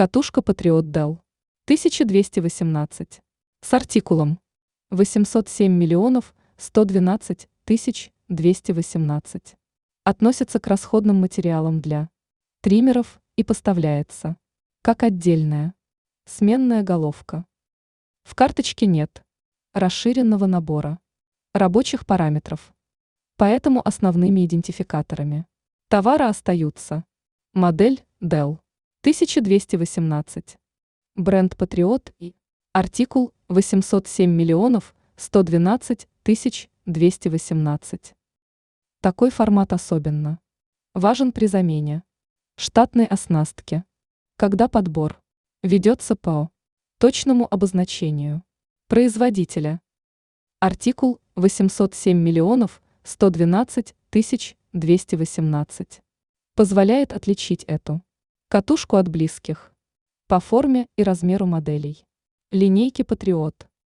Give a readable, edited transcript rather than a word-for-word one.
Катушка Patriot Dell 1218 с артикулом 807 миллионов 112 тысяч 218. Относится к расходным материалам для триммеров и поставляется как отдельная сменная головка. В карточке нет расширенного набора рабочих параметров, поэтому основными идентификаторами товара остаются модель Dell 1218, бренд Patriot и артикул 807 миллионов 112 тысяч 218. Такой формат особенно важен при замене штатной оснастки, когда подбор ведется по точному обозначению производителя. Артикул 807 миллионов 112 тысяч 218 позволяет отличить эту катушку от близких по форме и размеру моделей линейки Patriot.